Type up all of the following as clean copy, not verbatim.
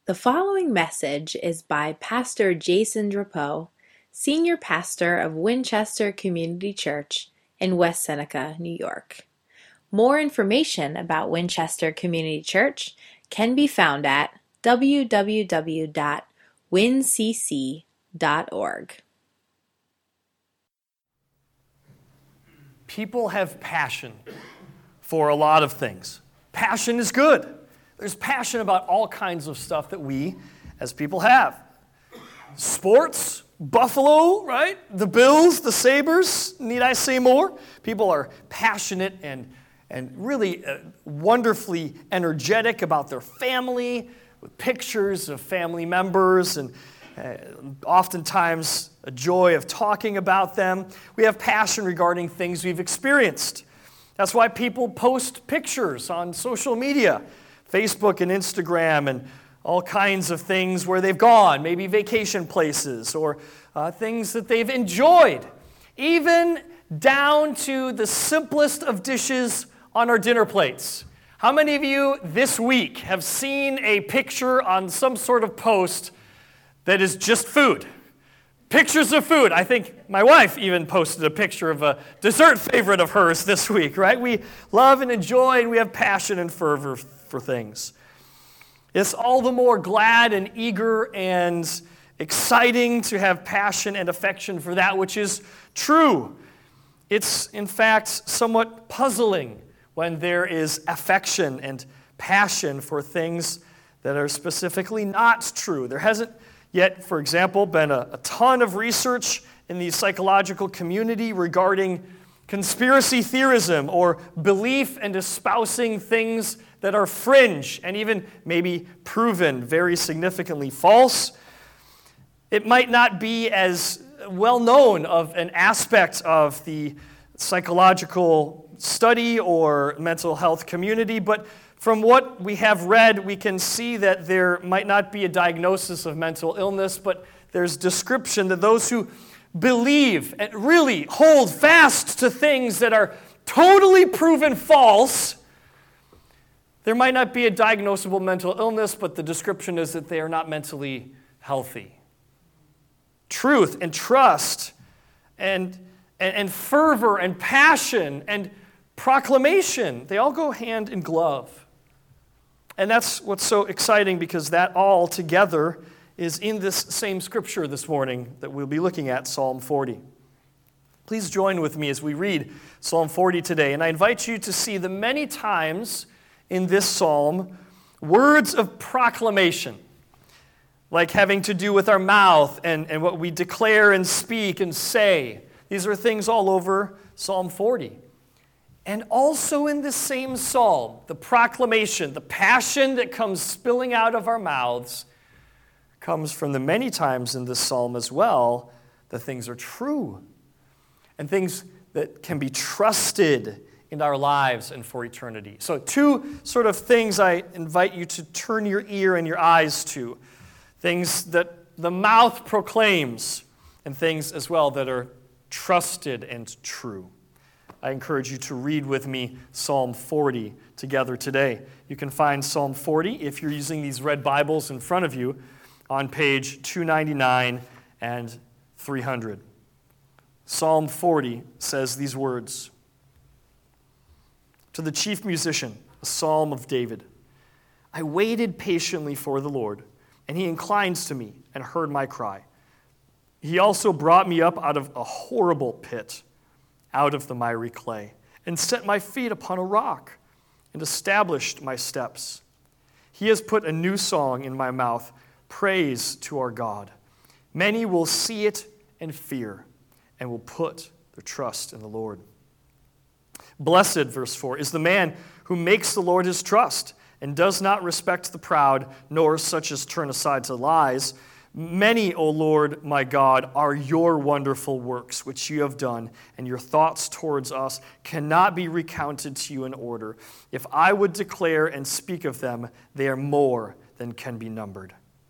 The following message is by Pastor Jason Drapeau, Senior Pastor of Winchester Community Church in West Seneca, New York. More information about Winchester Community Church can be found at www.wincc.org. People have passion for a lot of things. Passion is good. There's passion about all kinds of stuff that we, as people, have. Sports, Buffalo, right? The Bills, the Sabres, need I say more? People are passionate and really wonderfully energetic about their family, with pictures of family members, and oftentimes a joy of talking about them. We have passion regarding things we've experienced. That's why people post pictures on social media, Facebook and Instagram, and all kinds of things where they've gone, maybe vacation places or things that they've enjoyed, even down to the simplest of dishes on our dinner plates. How many of you this week have seen a picture on some sort of post that is just food? Pictures of food. I think my wife even posted a picture of a dessert favorite of hers this week, right? We love and enjoy, and we have passion and fervor for things. It's all the more glad and eager and exciting to have passion and affection for that which is true. It's, in fact, somewhat puzzling when there is affection and passion for things that are specifically not true. There hasn't yet, for example, been a ton of research in the psychological community regarding conspiracy theorism or belief and espousing things that are fringe and even maybe proven very significantly false. It might not be as well known of an aspect of the psychological study or mental health community, but from what we have read, we can see that there might not be a diagnosis of mental illness, but there's description that those who believe and really hold fast to things that are totally proven false, there might not be a diagnosable mental illness, but the description is that they are not mentally healthy. Truth and trust and fervor and passion and proclamation, they all go hand in glove. And that's what's so exciting, because that all together is in this same scripture this morning that we'll be looking at, Psalm 40. Please join with me as we read Psalm 40 today. And I invite you to see the many times in this psalm words of proclamation, like having to do with our mouth and what we declare and speak and say. These are things all over Psalm 40. And also in this same psalm, the proclamation, the passion that comes spilling out of our mouths comes from the many times in this psalm as well that things are true and things that can be trusted in our lives and for eternity. So two sort of things I invite you to turn your ear and your eyes to. Things that the mouth proclaims and things as well that are trusted and true. I encourage you to read with me Psalm 40 together today. You can find Psalm 40, if you're using these red Bibles in front of you, on page 299 and 300. Psalm 40 says these words: To the chief musician, a psalm of David. I waited patiently for the Lord, and he inclines to me and heard my cry. He also brought me up out of a horrible pit, out of the miry clay, and set my feet upon a rock, and established my steps. He has put a new song in my mouth, praise to our God. Many will see it and fear, and will put their trust in the Lord. Blessed, verse 4, is the man who makes the Lord his trust, and does not respect the proud, nor such as turn aside to lies. Many, O Lord, my God, are your wonderful works which you have done, and your thoughts towards us cannot be recounted to you in order. If I would declare and speak of them, they are more than can be numbered.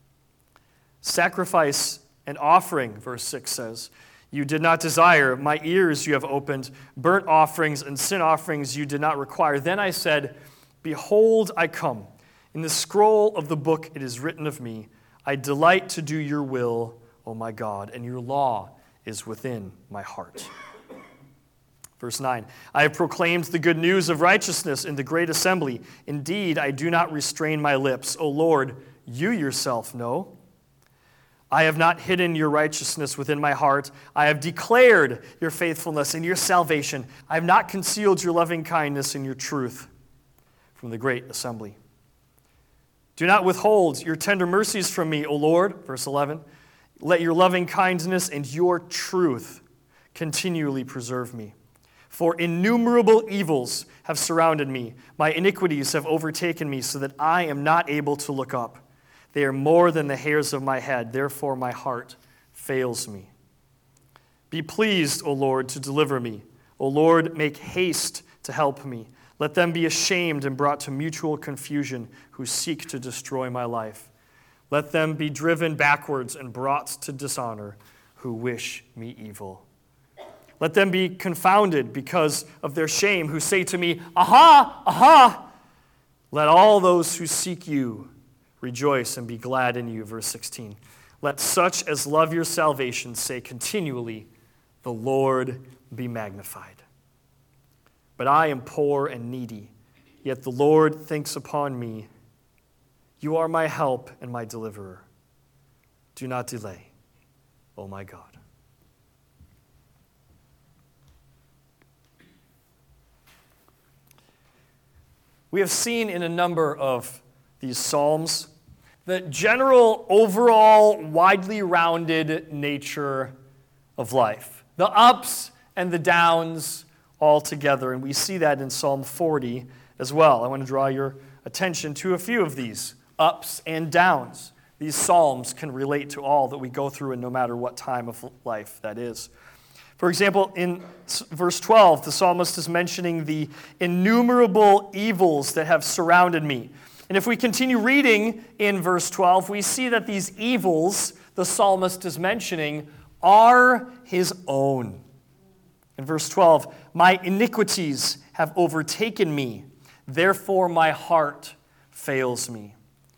Sacrifice and offering, verse 6 says, you did not desire, my ears you have opened, burnt offerings and sin offerings you did not require. Then I said, behold, I come. In the scroll of the book it is written of me, I delight to do your will, O my God, and your law is within my heart. Verse 9, I have proclaimed the good news of righteousness in the great assembly. Indeed, I do not restrain my lips. O Lord, you yourself know. I have not hidden your righteousness within my heart. I have declared your faithfulness and your salvation. I have not concealed your loving kindness and your truth from the great assembly. Do not withhold your tender mercies from me, O Lord. Verse 11, let your loving kindness and your truth continually preserve me. For innumerable evils have surrounded me. My iniquities have overtaken me so that I am not able to look up. They are more than the hairs of my head. Therefore, my heart fails me. Be pleased, O Lord, to deliver me. O Lord, make haste to help me. Let them be ashamed and brought to mutual confusion who seek to destroy my life. Let them be driven backwards and brought to dishonor who wish me evil. Let them be confounded because of their shame who say to me, Aha, aha! Let all those who seek you rejoice and be glad in you. Verse 16. Let such as love your salvation say continually, the Lord be magnified. But I am poor and needy, yet the Lord thinks upon me. You are my help and my deliverer. Do not delay, O my God. We have seen in a number of these Psalms the general, overall, widely rounded nature of life. The ups and the downs all together. And we see that in Psalm 40 as well. I want to draw your attention to a few of these ups and downs. These Psalms can relate to all that we go through, and no matter what time of life that is. For example, in verse 12, the psalmist is mentioning the innumerable evils that have surrounded me. And if we continue reading in verse 12, we see that these evils the psalmist is mentioning are his own. In verse 12, my iniquities have overtaken me, therefore my heart fails me.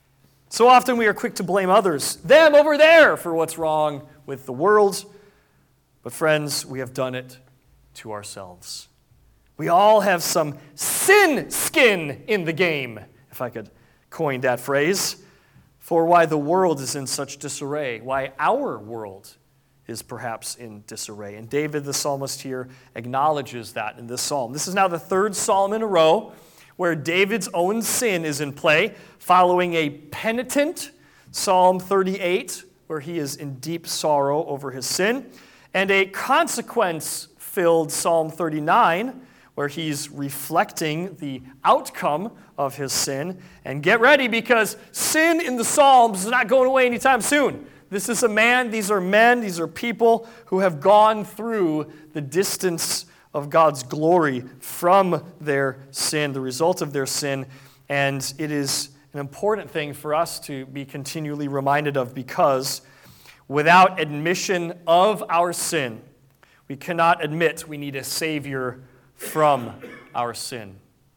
So often we are quick to blame others, them over there, for what's wrong with the world. But friends, we have done it to ourselves. We all have some sin skin in the game, if I could coin that phrase, for why the world is in such disarray, why our world is perhaps in disarray. And David, the psalmist here, acknowledges that in this psalm. This is now the third psalm in a row where David's own sin is in play, following a penitent Psalm 38, where he is in deep sorrow over his sin, and a consequence-filled Psalm 39, where he's reflecting the outcome of his sin. And get ready, because sin in the Psalms is not going away anytime soon. This is a man, these are men, these are people who have gone through the distance of God's glory from their sin, the result of their sin. And it is an important thing for us to be continually reminded of, because without admission of our sin, we cannot admit we need a Savior from our sin.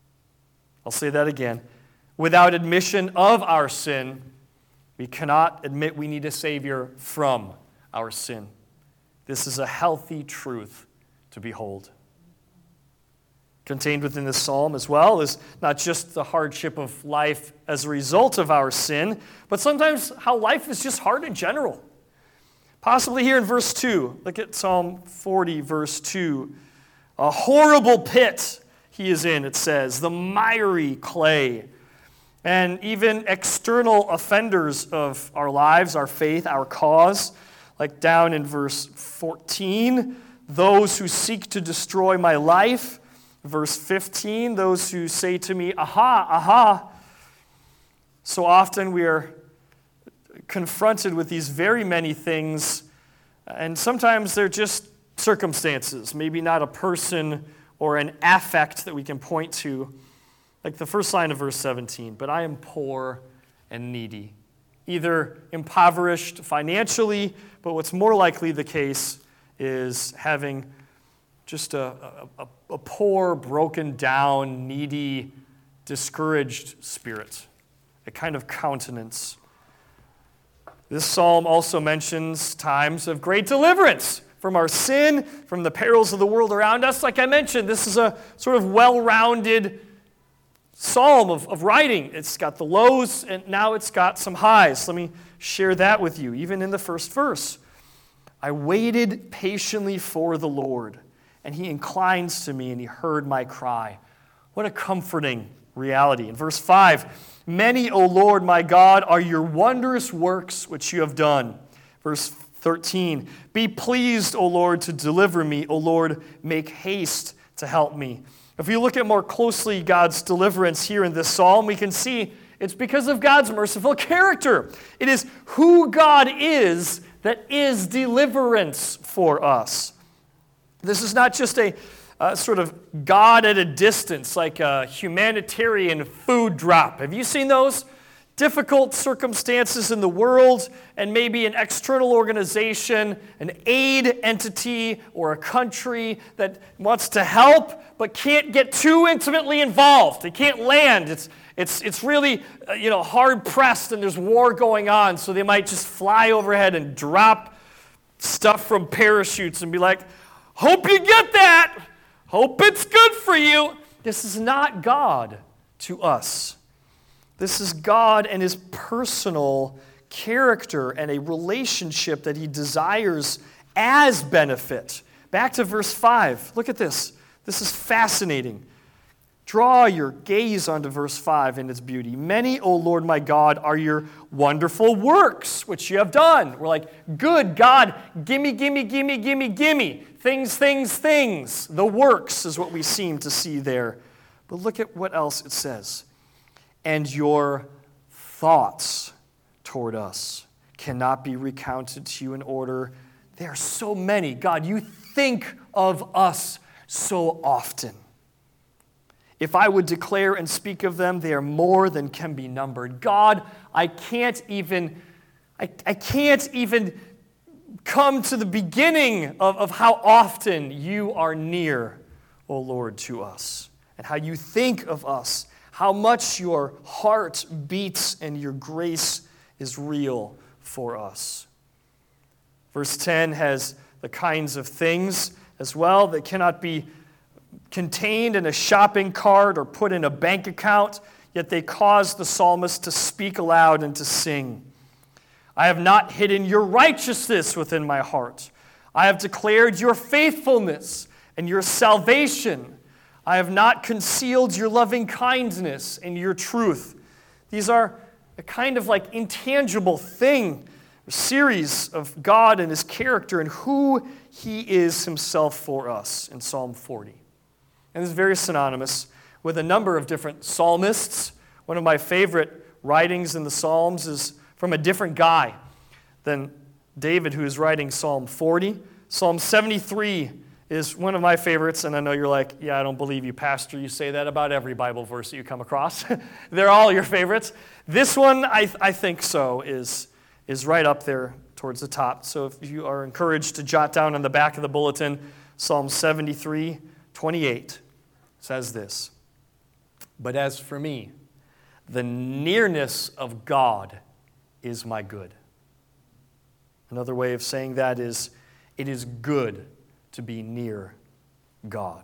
I'll say that again. Without admission of our sin, we cannot admit we need a Savior from our sin. This is a healthy truth to behold. Contained within this psalm as well is not just the hardship of life as a result of our sin, but sometimes how life is just hard in general. Possibly here in verse 2, look at Psalm 40, verse 2. A horrible pit he is in, it says, the miry clay. And even external offenders of our lives, our faith, our cause, like down in verse 14, those who seek to destroy my life. Verse 15, those who say to me, aha, aha. So often we are confronted with these very many things, and sometimes they're just circumstances, maybe not a person or an affect that we can point to. Like the first line of verse 17, but I am poor and needy, either impoverished financially, but what's more likely the case is having just a poor, broken down, needy, discouraged spirit. a kind of countenance. This psalm also mentions times of great deliverance from our sin, from the perils of the world around us. Like I mentioned, this is a sort of well-rounded psalm of writing. It's got the lows, and now it's got some highs. Let me share that with you, even in the first verse. I waited patiently for the Lord, and he inclines to me, and he heard my cry. What a comforting reality. In verse 5, many, O Lord my God, are your wondrous works which you have done. Verse 13, be pleased, O Lord, to deliver me. O Lord, make haste to help me. If we look at more closely God's deliverance here in this psalm, we can see it's because of God's merciful character. It is who God is that is deliverance for us. This is not just a sort of God at a distance, like a humanitarian food drop. Have you seen those? Difficult circumstances in the world, and maybe an external organization, an aid entity, or a country that wants to help but can't get too intimately involved. They can't land. It's really hard pressed, and there's war going on, so they might just fly overhead and drop stuff from parachutes and be like, hope you get that. Hope it's good for you. This is not God to us. This is God and his personal character and a relationship that he desires as benefit. Back to verse 5. Look at this. This is fascinating. Draw your gaze onto verse 5 in its beauty. Many, O Lord my God, are your wonderful works which you have done. We're like, good God, gimme, gimme, gimme, gimme, gimme. Things, things, things. The works is what we seem to see there. But look at what else it says. And your thoughts toward us cannot be recounted to you in order. There are so many. God, you think of us so often. If I would declare and speak of them, they are more than can be numbered. God, I can't even come to the beginning of how often you are near, O Lord, to us, and how you think of us, how much your heart beats and your grace is real for us. Verse 10 has the kinds of things as well that cannot be contained in a shopping cart or put in a bank account, yet they cause the psalmist to speak aloud and to sing. I have not hidden your righteousness within my heart. I have declared your faithfulness and your salvation. I have not concealed your loving kindness and your truth. These are a kind of like intangible thing, a series of God and his character and who he is himself for us in Psalm 40. And this is very synonymous with a number of different psalmists. One of my favorite writings in the Psalms is from a different guy than David, who is writing Psalm 40. Psalm 73 is one of my favorites, and I know you're like, yeah, I don't believe you, Pastor. You say that about every Bible verse that you come across. They're all your favorites. This one, I think so, is right up there towards the top. So if you are encouraged to jot down on the back of the bulletin, Psalm 73:28 says this, but as for me, the nearness of God is my good. Another way of saying that is, it is good to be near God.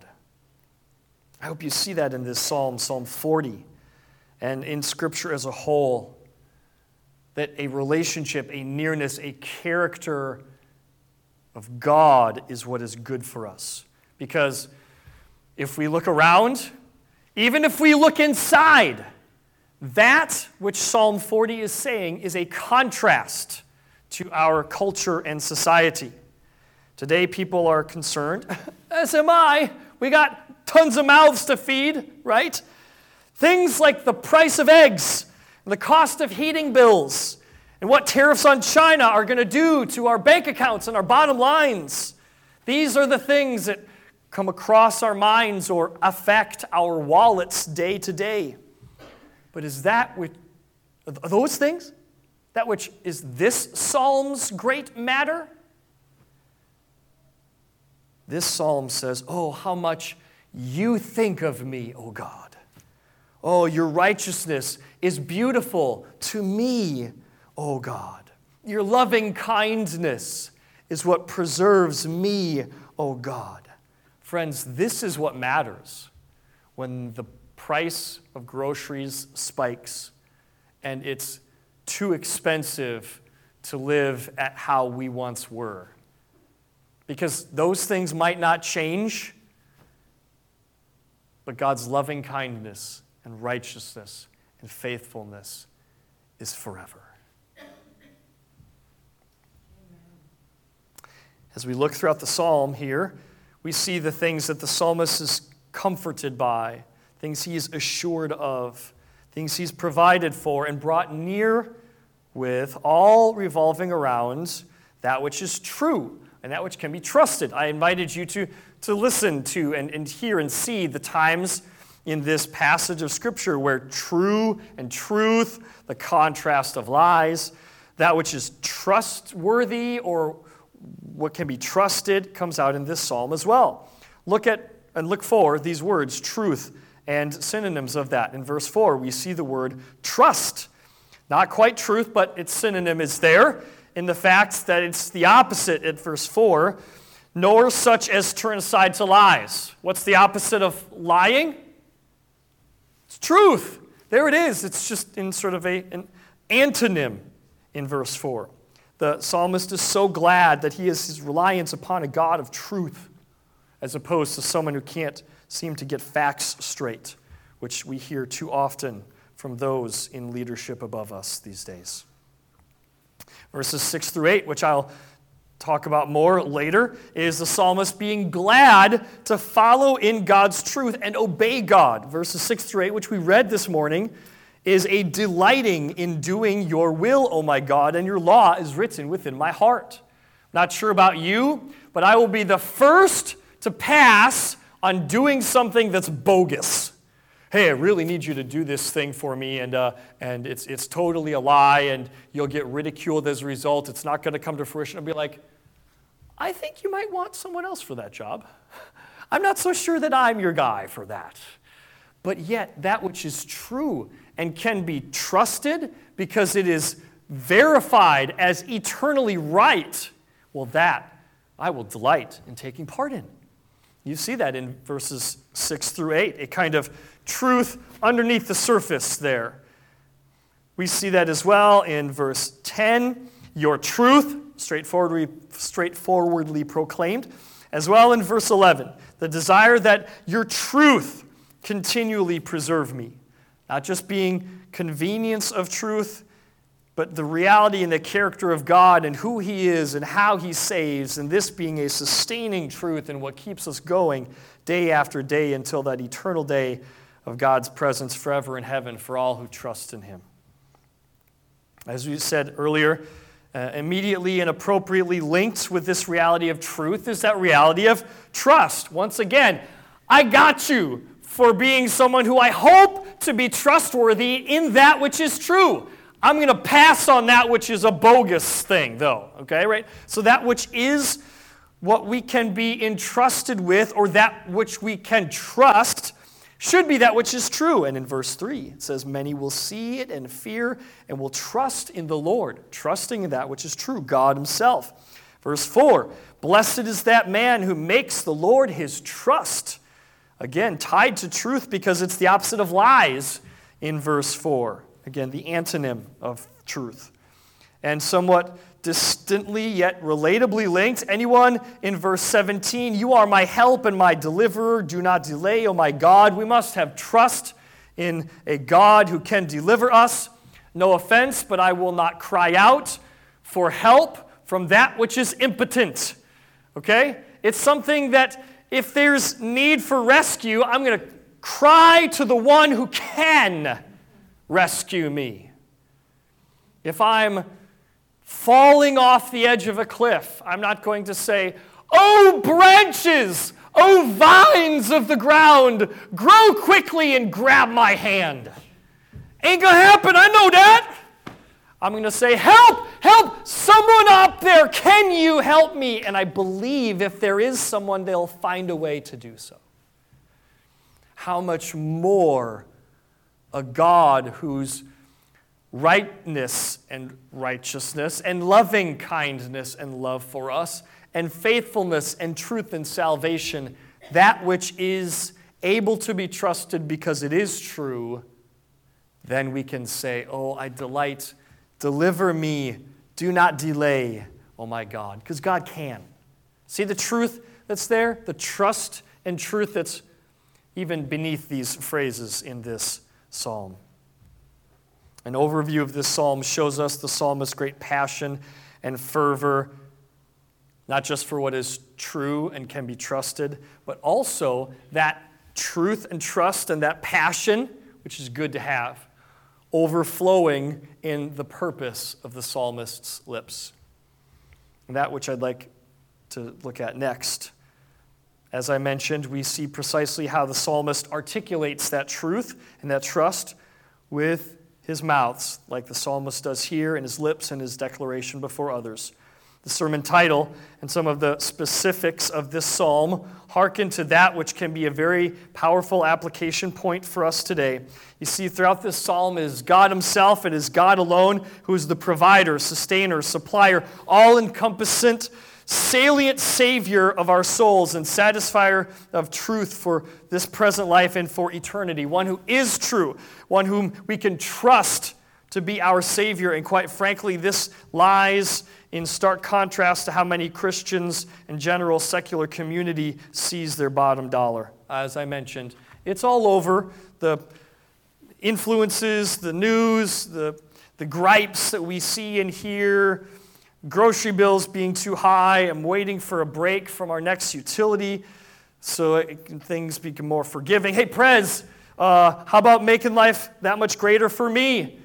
I hope you see that in this psalm, Psalm 40, and in Scripture as a whole, that a relationship, a nearness, a character of God is what is good for us. Because if we look around, even if we look inside, that which Psalm 40 is saying is a contrast to our culture and society. Today, people are concerned, as am I. We got tons of mouths to feed, right? Things like the price of eggs, and the cost of heating bills, and what tariffs on China are going to do to our bank accounts and our bottom lines. These are the things that come across our minds or affect our wallets day to day. But is that which, are those things, that which is this psalm's great matter? This psalm says, oh, how much you think of me, O God. Oh, your righteousness is beautiful to me, O God. Your loving kindness is what preserves me, O God. Friends, this is what matters when the price of groceries spikes and it's too expensive to live at how we once were. Because those things might not change, but God's loving kindness and righteousness and faithfulness is forever. As we look throughout the psalm here, we see the things that the psalmist is comforted by, things he is assured of, things he's provided for and brought near with, all revolving around that which is true and that which can be trusted. I invited you to listen to and hear and see the times in this passage of Scripture where true and truth, the contrast of lies, that which is trustworthy or what can be trusted comes out in this psalm as well. Look for these words, truth, and synonyms of that. In verse 4, we see the word trust. Not quite truth, but its synonym is there in the fact that it's the opposite at verse 4, nor such as turn aside to lies. What's the opposite of lying? It's truth. There it is. It's just in sort of an antonym in verse 4. The psalmist is so glad that he has his reliance upon a God of truth as opposed to someone who can't seem to get facts straight, which we hear too often from those in leadership above us these days. Verses 6 through 8, which I'll talk about more later, is the psalmist being glad to follow in God's truth and obey God. Verses 6 through 8, which we read this morning, is a delighting in doing your will, O my God, and your law is written within my heart. Not sure about you, but I will be the first to pass on doing something that's bogus. Hey, I really need you to do this thing for me, and it's totally a lie, and you'll get ridiculed as a result. It's not going to come to fruition. I'll be like, I think you might want someone else for that job. I'm not so sure that I'm your guy for that. But yet, that which is true and can be trusted because it is verified as eternally right, well, that I will delight in taking part in. You see that in verses 6 through 8, a kind of truth underneath the surface there. We see that as well in verse 10, your truth, straightforwardly proclaimed, as well in verse 11, the desire that your truth continually preserve me. Not just being convenience of truth, but the reality and the character of God and who He is and how He saves, and this being a sustaining truth and what keeps us going day after day until that eternal day of God's presence forever in heaven for all who trust in Him. As we said earlier, immediately and appropriately linked with this reality of truth is that reality of trust. Once again, I got you for being someone who I hope to be trustworthy in that which is true. I'm going to pass on that which is a bogus thing, though, okay, right? So that which is what we can be entrusted with or that which we can trust should be that which is true. And in verse 3, it says, many will see it and fear and will trust in the Lord, trusting in that which is true, God Himself. Verse 4, blessed is that man who makes the Lord his trust. Again, tied to truth because it's the opposite of lies in verse 4. Again, the antonym of truth. And somewhat distantly yet relatably linked, anyone in verse 17, you are my help and my deliverer. Do not delay, O my God. We must have trust in a God who can deliver us. No offense, but I will not cry out for help from that which is impotent. Okay? It's something that if there's need for rescue, I'm going to cry to the one who can rescue me. If I'm falling off the edge of a cliff, I'm not going to say, oh branches, oh vines of the ground, grow quickly and grab my hand. Ain't going to happen, I know that. I'm going to say, help, help, someone up there, can you help me? And I believe if there is someone, they'll find a way to do so. How much more a God whose rightness and righteousness and loving kindness and love for us and faithfulness and truth and salvation, that which is able to be trusted because it is true, then we can say, oh, I delight, deliver me, do not delay, oh my God, because God can. See the truth that's there? The trust and truth that's even beneath these phrases in this psalm. An overview of this psalm shows us the psalmist's great passion and fervor, not just for what is true and can be trusted, but also that truth and trust and that passion, which is good to have, overflowing in the purpose of the psalmist's lips. And that which I'd like to look at next. As I mentioned, we see precisely how the psalmist articulates that truth and that trust with his mouths, like the psalmist does here, and his lips and his declaration before others. The sermon title and some of the specifics of this psalm hearken to that which can be a very powerful application point for us today. You see, throughout this psalm is God himself. It is God alone who is the provider, sustainer, supplier, all-encompassing, salient Savior of our souls and satisfier of truth for this present life and for eternity. One who is true, one whom we can trust to be our Savior. And quite frankly, this lies in stark contrast to how many Christians and general secular community sees their bottom dollar. As I mentioned, it's all over. The influences, the news, the gripes that we see and hear, grocery bills being too high. I'm waiting for a break from our next utility so things become more forgiving. Hey, Prez, how about making life that much greater for me?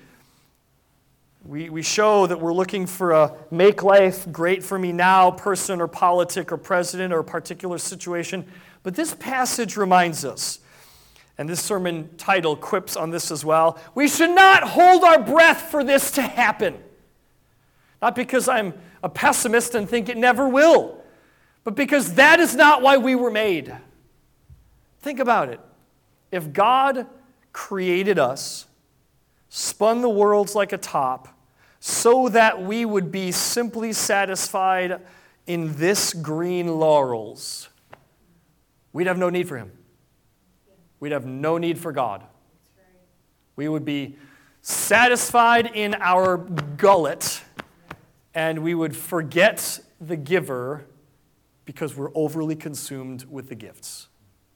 We show that we're looking for a make life great for me now person or politic or president or a particular situation. But this passage reminds us, and this sermon title quips on this as well, we should not hold our breath for this to happen. Not because I'm a pessimist and think it never will, but because that is not why we were made. Think about it. If God created us, spun the worlds like a top, so that we would be simply satisfied in this green laurels, we'd have no need for him. We'd have no need for God. We would be satisfied in our gullet, and we would forget the giver because we're overly consumed with the gifts.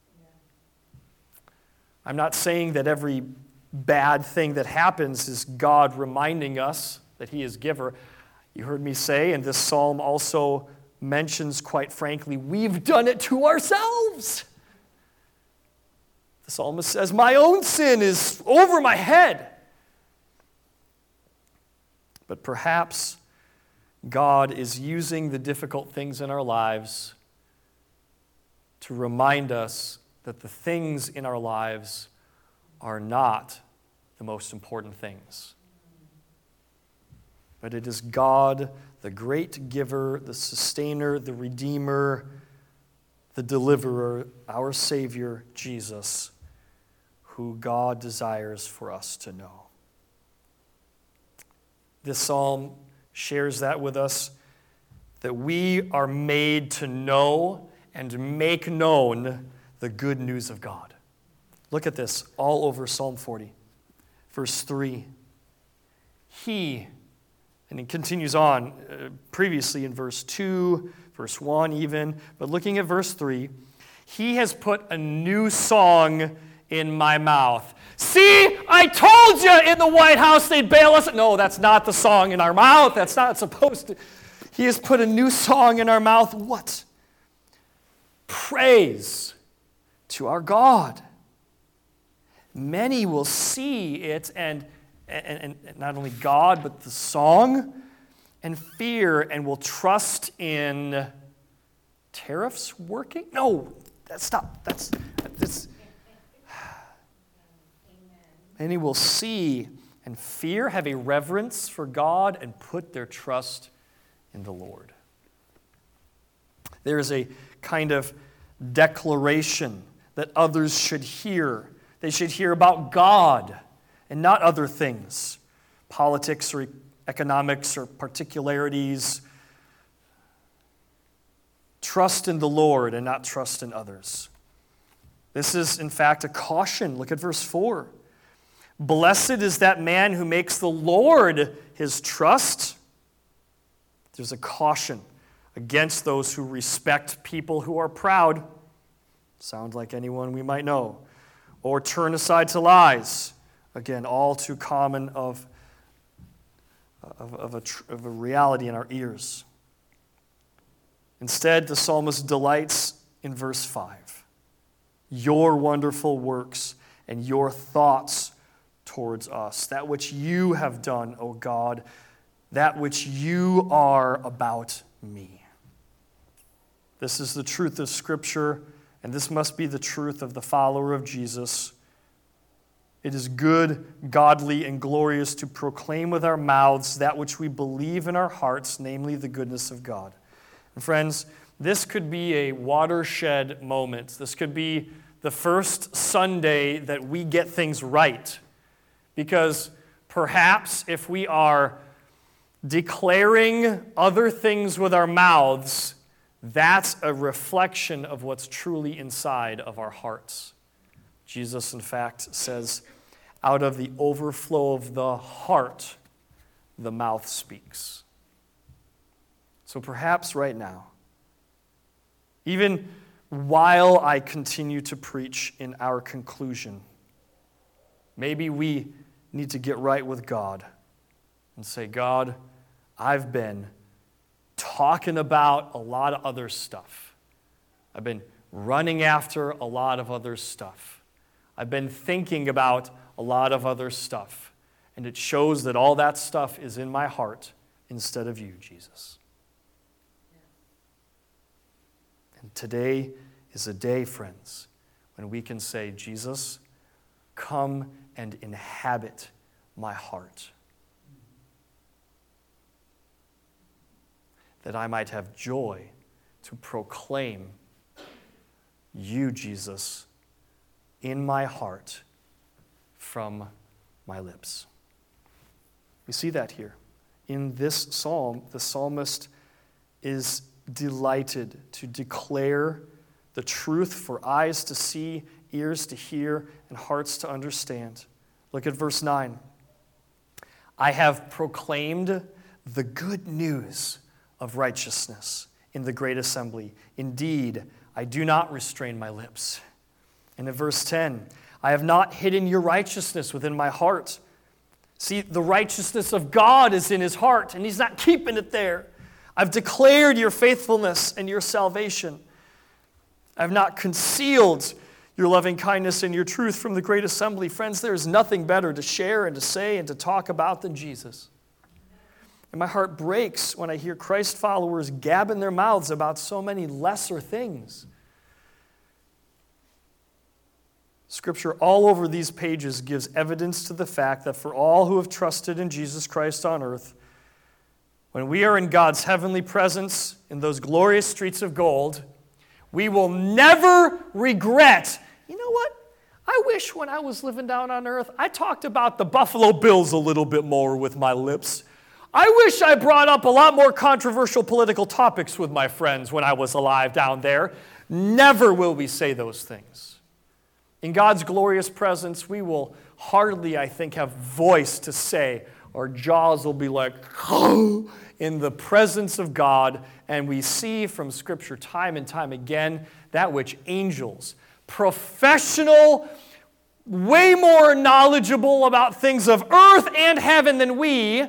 I'm not saying that every bad thing that happens is God reminding us that he is giver. You heard me say, and this psalm also mentions, quite frankly, we've done it to ourselves. The psalmist says, my own sin is over my head. But perhaps God is using the difficult things in our lives to remind us that the things in our lives are not the most important things. But it is God, the great giver, the sustainer, the redeemer, the deliverer, our Savior, Jesus, who God desires for us to know. This psalm shares that with us, that we are made to know and make known the good news of God. Look at this all over Psalm 40. Verse 3. He, and it continues on previously in verse 2, verse 1 even, but looking at verse 3, he has put a new song in my mouth. See, I told you in the White House they'd bail us. No, that's not the song in our mouth. That's not supposed to. He has put a new song in our mouth. What? Praise to our God. Many will see it, and not only God, but the song, and fear, and will trust in tariffs working? No, stop. That's. Many will see and fear, have a reverence for God, and put their trust in the Lord. There is a kind of declaration that others should hear. They should hear about God and not other things, politics or economics or particularities. Trust in the Lord and not trust in others. This is, in fact, a caution. Look at verse 4. Blessed is that man who makes the Lord his trust. There's a caution against those who respect people who are proud. Sound like anyone we might know. Or turn aside to lies. Again, all too common of a reality in our ears. Instead, the psalmist delights in verse 5. Your wonderful works and your thoughts towards us. That which you have done, O God. That which you are about me. This is the truth of Scripture, and this must be the truth of the follower of Jesus. It is good, godly, and glorious to proclaim with our mouths that which we believe in our hearts, namely the goodness of God. And friends, this could be a watershed moment. This could be the first Sunday that we get things right. Because perhaps if we are declaring other things with our mouths, that's a reflection of what's truly inside of our hearts. Jesus, in fact, says, out of the overflow of the heart, the mouth speaks. So perhaps right now, even while I continue to preach in our conclusion, maybe we need to get right with God and say, God, I've been talking about a lot of other stuff. I've been running after a lot of other stuff. I've been thinking about a lot of other stuff. And it shows that all that stuff is in my heart instead of you, Jesus. And today is a day, friends, when we can say, Jesus, come and inhabit my heart, that I might have joy to proclaim you, Jesus, in my heart from my lips. We see that here. In this psalm, the psalmist is delighted to declare the truth for eyes to see, ears to hear, and hearts to understand. Look at verse 9. I have proclaimed the good news of righteousness in the great assembly. Indeed, I do not restrain my lips. And in verse 10, I have not hidden your righteousness within my heart. See, the righteousness of God is in his heart, and he's not keeping it there. I've declared your faithfulness and your salvation. I've not concealed your loving kindness and your truth from the great assembly. Friends, there is nothing better to share and to say and to talk about than Jesus. And my heart breaks when I hear Christ followers gab in their mouths about so many lesser things. Scripture all over these pages gives evidence to the fact that for all who have trusted in Jesus Christ on earth, when we are in God's heavenly presence in those glorious streets of gold, we will never regret, you know what? I wish when I was living down on earth, I talked about the Buffalo Bills a little bit more with my lips. I wish I brought up a lot more controversial political topics with my friends when I was alive down there. Never will we say those things. In God's glorious presence, we will hardly, I think, have voice to say. Our jaws will be like, oh, in the presence of God. And we see from Scripture time and time again that which angels, professional, way more knowledgeable about things of earth and heaven than we,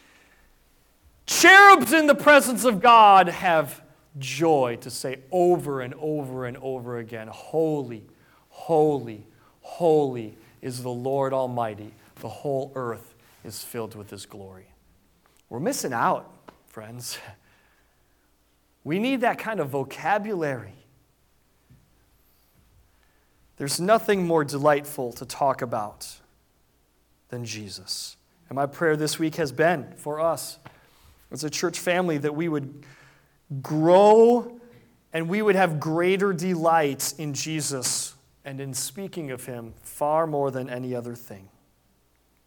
cherubs in the presence of God have joy to say over and over and over again, holy, holy, holy is the Lord Almighty. The whole earth is filled with his glory. We're missing out, friends. We need that kind of vocabulary. There's nothing more delightful to talk about than Jesus. And my prayer this week has been for us as a church family that we would grow and we would have greater delight in Jesus and in speaking of him far more than any other thing.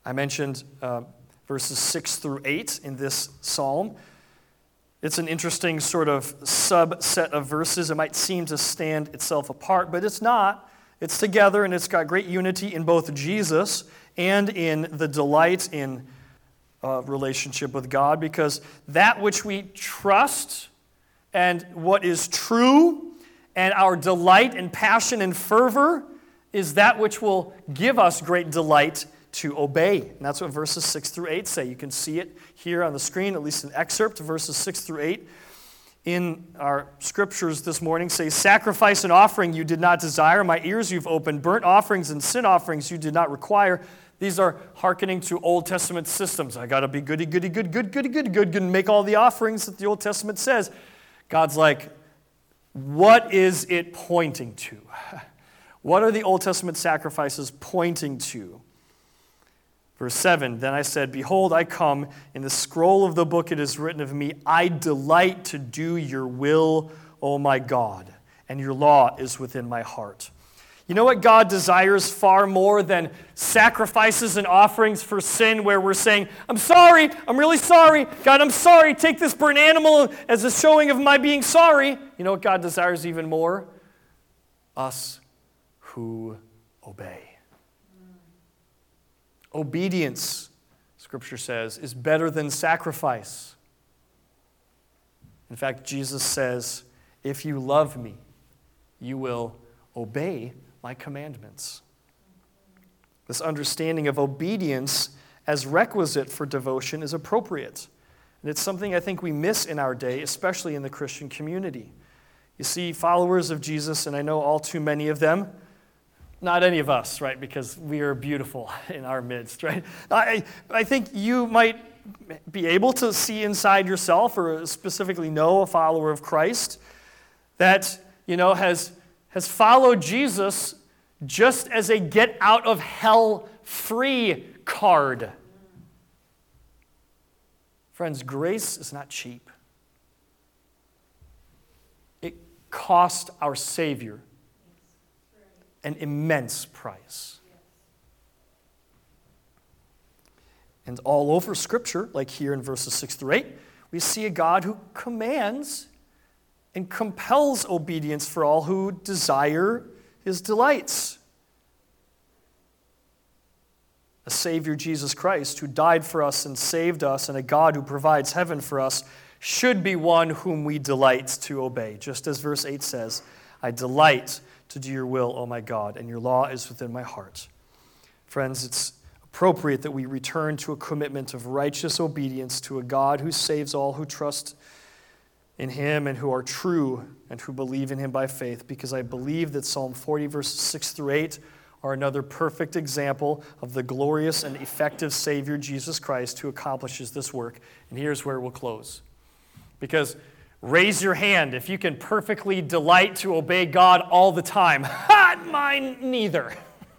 I mentioned verses 6 through 8 in this psalm. It's an interesting sort of subset of verses. It might seem to stand itself apart, but it's not. It's together, and it's got great unity in both Jesus and in the delight in relationship with God, because that which we trust and what is true and our delight and passion and fervor is that which will give us great delight to obey. And that's what verses 6 through 8 say. You can see it here on the screen, at least an excerpt, verses 6 through 8. In our scriptures this morning say, sacrifice and offering you did not desire, my ears you've opened, burnt offerings and sin offerings you did not require. These are hearkening to Old Testament systems. I got to be good, and make all the offerings that the Old Testament says. God's like, what is it pointing to? What are the Old Testament sacrifices pointing to? Verse 7, then I said, behold, I come. In the scroll of the book it is written of me, I delight to do your will, O my God, and your law is within my heart. You know what God desires far more than sacrifices and offerings for sin where we're saying, I'm sorry, I'm really sorry. God, I'm sorry. Take this burnt animal as a showing of my being sorry. You know what God desires even more? Us who obey. Obedience, Scripture says, is better than sacrifice. In fact, Jesus says, if you love me, you will obey my commandments. This understanding of obedience as requisite for devotion is appropriate. And it's something I think we miss in our day, especially in the Christian community. You see, followers of Jesus, and I know all too many of them, not any of us, right, because we are beautiful in our midst, right? I think you might be able to see inside yourself or specifically know a follower of Christ that, has followed Jesus just as a get-out-of-hell-free card. Friends, grace is not cheap. It cost our Savior an immense price. And all over Scripture, like here in verses 6 through 8, we see a God who commands and compels obedience for all who desire his delights. A Savior, Jesus Christ, who died for us and saved us, and a God who provides heaven for us, should be one whom we delight to obey. Just as verse 8 says, I delight to do your will, O my God, and your law is within my heart. Friends, it's appropriate that we return to a commitment of righteous obedience to a God who saves all who trust in him and who are true and who believe in him by faith, because I believe that Psalm 40, verses 6 through 8 are another perfect example of the glorious and effective Savior, Jesus Christ, who accomplishes this work. And here's where we'll close. Because raise your hand if you can perfectly delight to obey God all the time. Mine neither.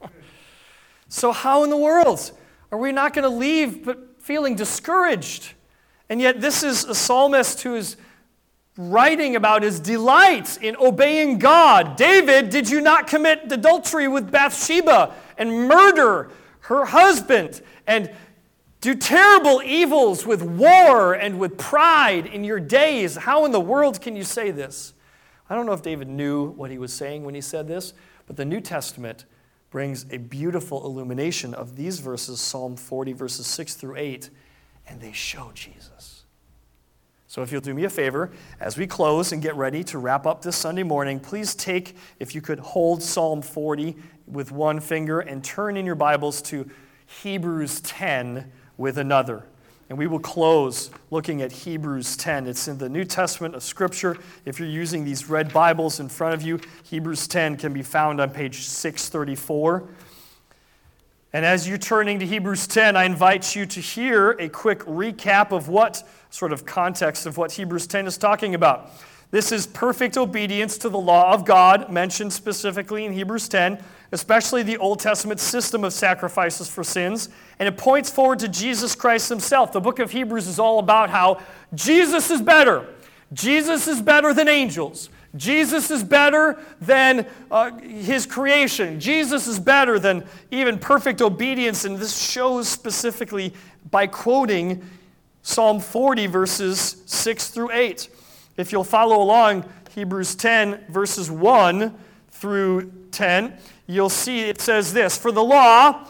So how in the world are we not going to leave but feeling discouraged? And yet this is a psalmist who is writing about his delight in obeying God. David, did you not commit adultery with Bathsheba and murder her husband and do terrible evils with war and with pride in your days? How in the world can you say this? I don't know if David knew what he was saying when he said this, but the New Testament brings a beautiful illumination of these verses, Psalm 40, verses 6 through 8, and they show Jesus. So if you'll do me a favor, as we close and get ready to wrap up this Sunday morning, please take, if you could hold Psalm 40 with one finger and turn in your Bibles to Hebrews 10 with another. And we will close looking at Hebrews 10. It's in the New Testament of Scripture. If you're using these red Bibles in front of you, Hebrews 10 can be found on page 634. And as you're turning to Hebrews 10, I invite you to hear a quick recap of what sort of context of what Hebrews 10 is talking about. This is perfect obedience to the law of God, mentioned specifically in Hebrews 10, especially the Old Testament system of sacrifices for sins, and it points forward to Jesus Christ himself. The book of Hebrews is all about how Jesus is better. Jesus is better than angels. Jesus is better than his creation. Jesus is better than even perfect obedience, and this shows specifically by quoting Psalm 40, verses 6 through 8. If you'll follow along, Hebrews 10, verses 1 through 10, you'll see it says this, for the law,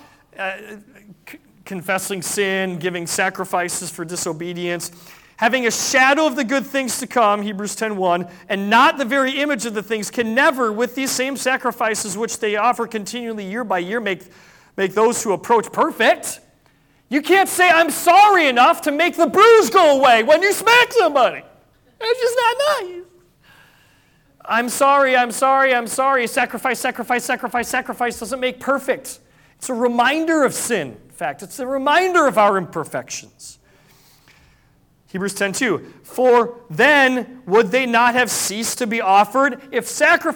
confessing sin, giving sacrifices for disobedience, having a shadow of the good things to come, Hebrews 10:1, and not the very image of the things, can never, with these same sacrifices which they offer continually year by year, make those who approach perfect. You can't say, I'm sorry enough to make the bruise go away when you smack somebody. It's just not nice. I'm sorry. Sacrifice doesn't make perfect. It's a reminder of sin. In fact, it's a reminder of our imperfections. Hebrews 10:2, for then would they not have ceased to be offered if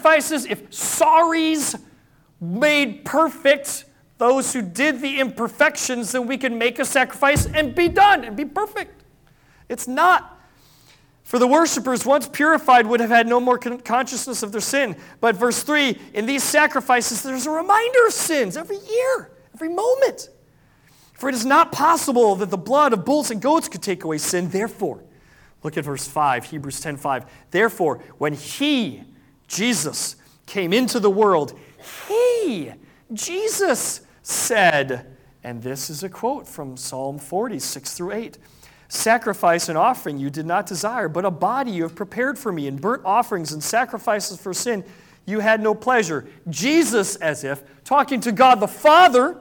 sorries made perfect those who did the imperfections, then we can make a sacrifice and be done and be perfect. It's not. For the worshipers, once purified, would have had no more consciousness of their sin. But verse 3, in these sacrifices, there's a reminder of sins every year, every moment. For it is not possible that the blood of bulls and goats could take away sin. Therefore, look at verse 5, Hebrews 10:5. Therefore, when he, Jesus, came into the world, he, Jesus, said, and this is a quote from Psalm 40, 6 through 8, sacrifice and offering you did not desire, but a body you have prepared for me, and burnt offerings and sacrifices for sin you had no pleasure. Jesus, as if talking to God the Father,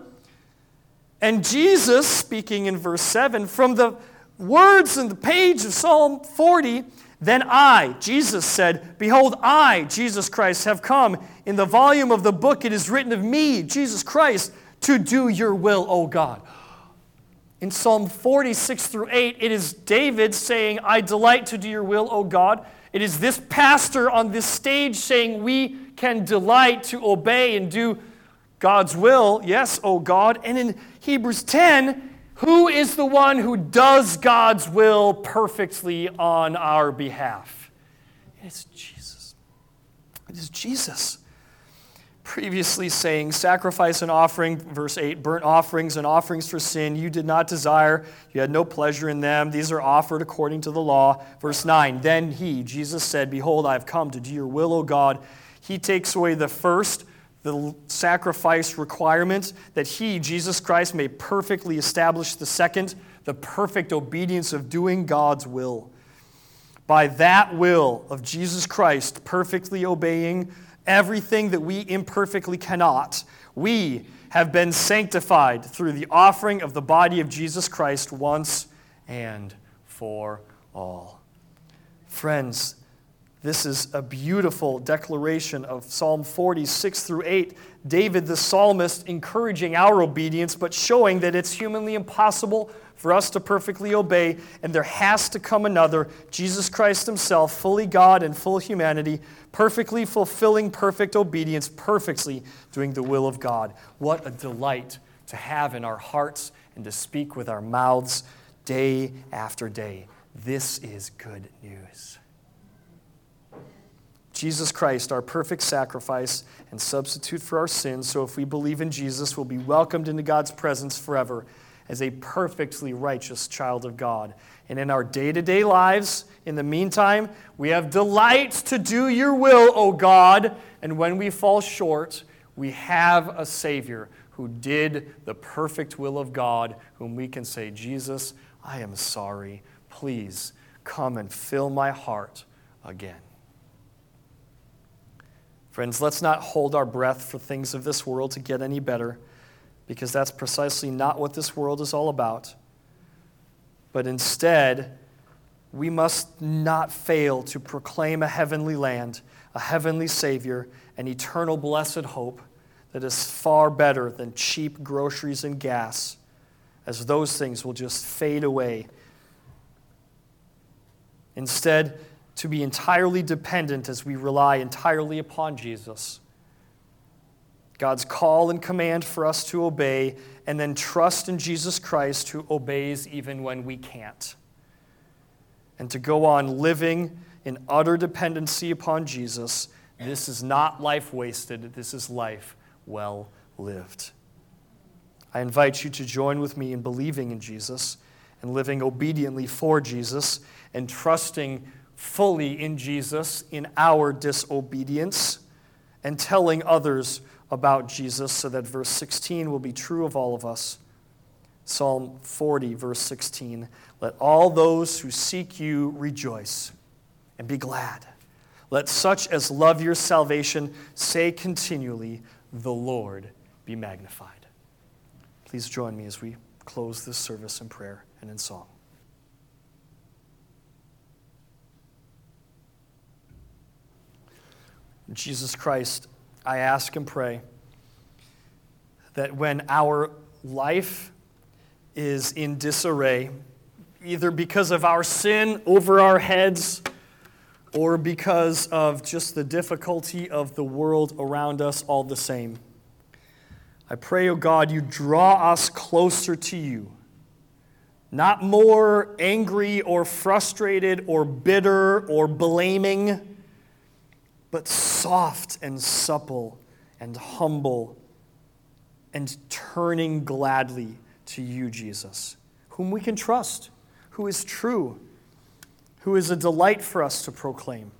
and Jesus, speaking in verse 7, from the words in the page of Psalm 40, then I, Jesus said, behold, I, Jesus Christ, have come. In the volume of the book it is written of me, Jesus Christ, to do your will, O God. In Psalm 46 through 8, it is David saying, I delight to do your will, O God. It is this pastor on this stage saying we can delight to obey and do God's will, yes, O God. And in Hebrews 10, who is the one who does God's will perfectly on our behalf? It's Jesus. It is Jesus. Previously saying, sacrifice and offering, verse 8, burnt offerings and offerings for sin, you did not desire, you had no pleasure in them. These are offered according to the law. Verse 9, then he, Jesus said, behold, I have come to do your will, O God. He takes away the first, the sacrifice requirement, that he, Jesus Christ, may perfectly establish the second, the perfect obedience of doing God's will. By that will of Jesus Christ, perfectly obeying everything that we imperfectly cannot, we have been sanctified through the offering of the body of Jesus Christ once and for all. Friends, this is a beautiful declaration of Psalm 46 through 8. David the psalmist encouraging our obedience, but showing that it's humanly impossible for us to perfectly obey, and there has to come another, Jesus Christ himself, fully God and full humanity, perfectly fulfilling perfect obedience, perfectly doing the will of God. What a delight to have in our hearts and to speak with our mouths day after day. This is good news. Jesus Christ, our perfect sacrifice and substitute for our sins, so if we believe in Jesus, we'll be welcomed into God's presence forever as a perfectly righteous child of God. And in our day-to-day lives, in the meantime, we have delight to do your will, O God. And when we fall short, we have a Savior who did the perfect will of God, whom we can say, Jesus, I am sorry. Please come and fill my heart again. Friends, let's not hold our breath for things of this world to get any better, because that's precisely not what this world is all about. But instead, we must not fail to proclaim a heavenly land, a heavenly Savior, an eternal blessed hope that is far better than cheap groceries and gas, as those things will just fade away. Instead, to be entirely dependent as we rely entirely upon Jesus. God's call and command for us to obey, and then trust in Jesus Christ who obeys even when we can't. And to go on living in utter dependency upon Jesus, this is not life wasted. This is life well lived. I invite you to join with me in believing in Jesus and living obediently for Jesus and trusting fully in Jesus in our disobedience and telling others about Jesus so that verse 16 will be true of all of us. Psalm 40, verse 16, let all those who seek you rejoice and be glad. Let such as love your salvation say continually, the Lord be magnified. Please join me as we close this service in prayer and in song. Jesus Christ, I ask and pray that when our life is in disarray, either because of our sin over our heads or because of just the difficulty of the world around us, all the same, I pray, O God, you draw us closer to you, not more angry or frustrated or bitter or blaming, but soft and supple and humble and turning gladly to you, Jesus, whom we can trust, who is true, who is a delight for us to proclaim,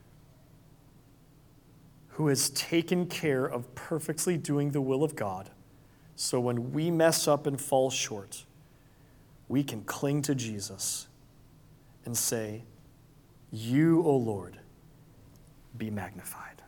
who has taken care of perfectly doing the will of God, so when we mess up and fall short, we can cling to Jesus and say, you, O Lord, be magnified.